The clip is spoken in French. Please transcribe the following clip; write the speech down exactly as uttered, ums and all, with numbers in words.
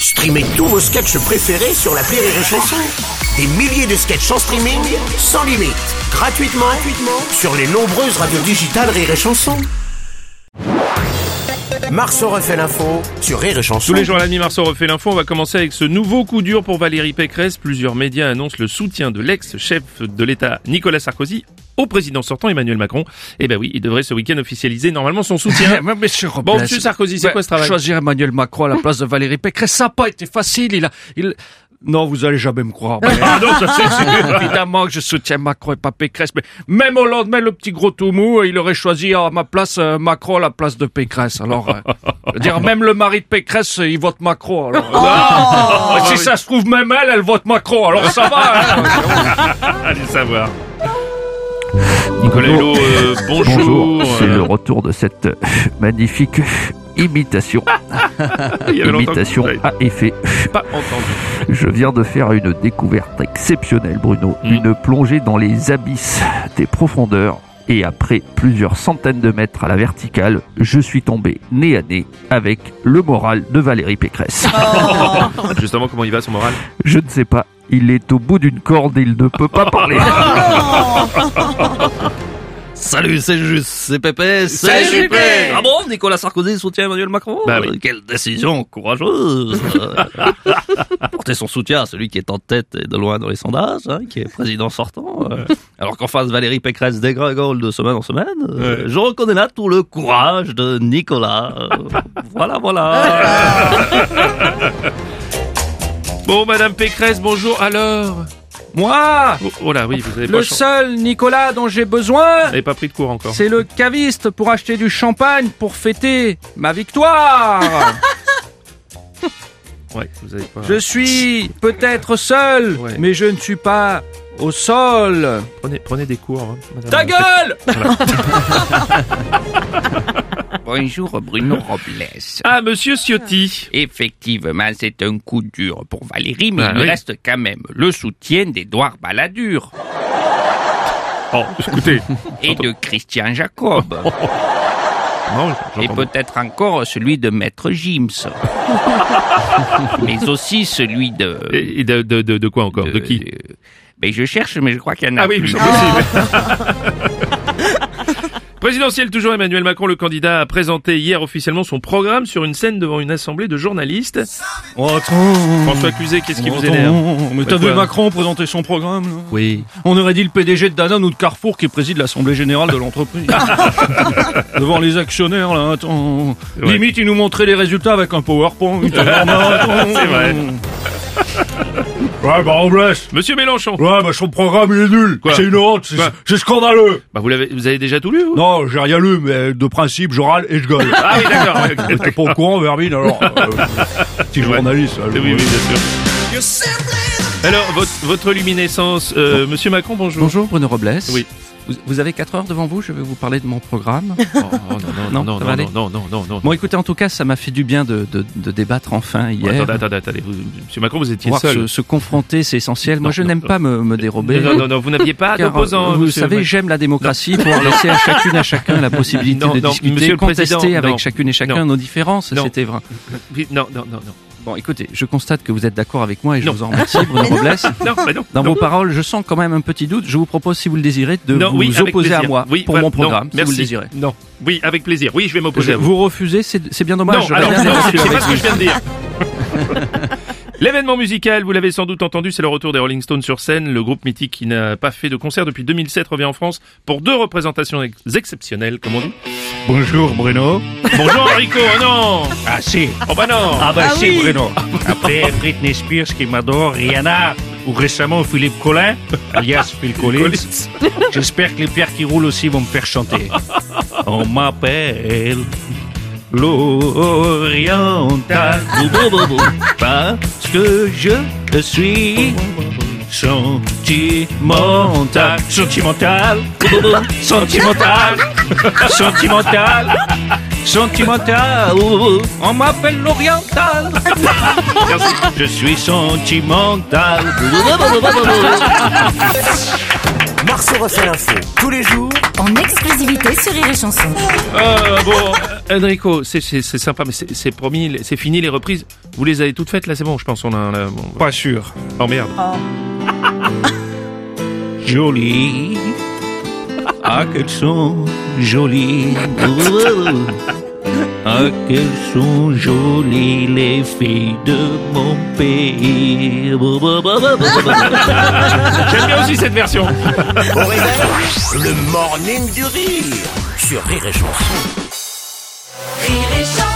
Streamez tous vos sketchs préférés sur l'appli Rire et Chanson. Des milliers de sketchs en streaming, sans limite, gratuitement, gratuitement sur les nombreuses radios digitales Rire et Chanson. Marceau refait l'info sur Rire et Chanson. Tous les jours à la demi, Marceau refait l'info. On va commencer avec ce nouveau coup dur pour Valérie Pécresse. Plusieurs médias annoncent le soutien de l'ex-chef de l'État Nicolas Sarkozy au président sortant Emmanuel Macron. Eh ben oui, il devrait ce week-end officialiser normalement son soutien. Mais monsieur Robles, Bon, monsieur Sarkozy, c'est bah, quoi ce travail? Choisir Emmanuel Macron à la place de Valérie Pécresse, ça n'a pas été facile. Il a, il... Non, vous allez jamais me croire. Mais... Ah non, ça c'est sûr. Évidemment que je soutiens Macron et pas Pécresse, mais même au lendemain, le petit gros tout mou, il aurait choisi à ma place euh, Macron à la place de Pécresse. Alors, euh, je veux dire, même le mari de Pécresse, il vote Macron. Alors, Oh, si ça se trouve, même elle, elle vote Macron. Alors ça va. Hein. Allez savoir. Nicolas Hulot, euh, bonjour. Bonjour, c'est Euh, le retour de cette euh, magnifique imitation. il y avait longtemps que- Imitation ouais, à effet. pas entendu. Je viens de faire une découverte exceptionnelle, Bruno. Mm. Une plongée dans les abysses des profondeurs. Et après plusieurs centaines de mètres à la verticale, je suis tombé nez à nez avec le moral de Valérie Pécresse. Justement, comment il va son moral? Je ne sais pas, il est au bout d'une corde et il ne peut pas parler. Salut, c'est juste, c'est Pépé, C'est Juppé. Ah bon, Nicolas Sarkozy soutient Emmanuel Macron? Bah oui. Euh, Quelle décision courageuse. Porter son soutien à celui qui est en tête et de loin dans les sondages, hein, qui est président sortant. euh, alors qu'en face, Valérie Pécresse dégringole de semaine en semaine. euh, Ouais. Je reconnais là tout le courage de Nicolas. Euh, voilà, voilà. Bon, Madame Pécresse, bonjour. Alors Moi, Oh, oh là, oui, vous avez pas le chan- seul Nicolas dont j'ai besoin, Vous n'avez pas pris de cours encore. c'est le caviste pour acheter du champagne pour fêter ma victoire. Ouais, vous avez pas... Je suis peut-être seul, Ouais. mais je ne suis pas au sol. Prenez, prenez des cours, hein, Madame Ta gueule! Bonjour Bruno Robles. Ah, Monsieur Ciotti. Effectivement, c'est un coup dur pour Valérie, mais Ah, il oui. reste quand même le soutien d'Édouard Balladur Oh, écoutez. et de Christian Jacob. Non, Et j'entends. peut-être encore celui de Maître Gims. Mais aussi celui de... Et, et de, de, de, de quoi encore? De qui? euh, ben je cherche, mais je crois qu'il y en a Ah oui, plus. c'est possible. Présidentiel toujours, Emmanuel Macron, le candidat, a présenté hier officiellement son programme sur une scène devant une assemblée de journalistes. Oh, attends. François Cluzet, qu'est-ce qui vous Attends, énerve? Mais Ouais, t'as vu quoi Macron présenter son programme, là? Oui. On aurait dit le P D G de Danone ou de Carrefour qui préside l'Assemblée Générale de l'entreprise. Devant les actionnaires, là, attends. Ouais. Limite, il nous montrait les résultats avec un PowerPoint. C'est vrai. Ouais, bah, Robles. Monsieur Mélenchon. Ouais, bah, son programme, il est nul. Quoi C'est une honte. C'est, Quoi c'est scandaleux. Bah, vous l'avez, vous avez déjà tout lu, vous? Non, j'ai rien lu, mais de principe, je râle et je gueule. Ah oui, d'accord. ok, T'es d'accord. pas au courant, Vermine, alors. Euh, petit Ouais. journaliste. Oui, oui, bien sûr. Alors, votre, votre luminescence, euh, Monsieur Macron, bonjour. Bonjour Bruno Robles. Oui. Vous, vous avez quatre heures devant vous, je vais vous parler de mon programme. Oh, oh, non, non, Non, non, ça non, va non, aller non, non, non, non. Bon, écoutez, en tout cas, ça m'a fait du bien de, de, de débattre enfin hier. Attendez, attendez, attendez. Vous- Monsieur Macron, vous étiez Voir seul. se, se confronter, c'est essentiel. Moi, Non, je non, n'aime non. pas me, me dérober. Non, non, non, vous n'aviez pas Car, d'opposant. euh, vous monsieur savez, Macron. j'aime la démocratie pour laisser à chacune et à chacun la possibilité Non, de non, discuter, monsieur le contester Président, avec non. chacune et chacun Non. nos différences. Non. C'était vrai. Oui, Non, non, non, non. Bon, écoutez, je constate que vous êtes d'accord avec moi et je Non. vous en remercie, Bruno Robles. Non, bah non. Dans non. vos paroles, je sens quand même un petit doute. Je vous propose, si vous le désirez, de Non, vous oui, avec opposer à plaisir. moi Oui, pour voilà, mon programme, non, si merci. vous le désirez. Non. Oui, avec plaisir. Oui, je vais m'opposer Je- à vous. vous refusez, c'est c'est bien dommage. Non, j'aurais alors, bien non, débattu c'est avec pas ce que vous. je viens de dire. L'événement musical, vous l'avez sans doute entendu, c'est le retour des Rolling Stones sur scène. Le groupe mythique qui n'a pas fait de concert depuis deux mille sept revient en France pour deux représentations ex- exceptionnelles, comme on dit. Bonjour, Bruno. Bonjour Enrico, oh non. Ah, si. Oh bah non. Ah bah si, Bruno. Après Britney Spears qui m'adore, Rihanna ou récemment Philippe Collin, alias Phil Collins. J'espère que les pierres qui roulent aussi vont me faire chanter. On m'appelle l'Oriental parce que je suis sentimental, sentimental, sentimental, sentimental, sentimental. On m'appelle l'Oriental. Je suis sentimental. Marceau refait l'info tous les jours En exclusivité sur Rire et Chanson. Euh, bon, Enrico, c'est, c'est, c'est sympa, mais c'est, c'est promis, c'est fini les reprises. Vous les avez toutes faites là, c'est bon, je pense on a... Là, bon. Pas sûr. Oh merde. Jolie. Ah, qu'elles sont jolies. Ah, qu'elles sont jolies, les filles de mon pays. J'aime bien aussi cette version. au réveil. Le morning du rire sur Rire et Chanson. Rire et Chanson.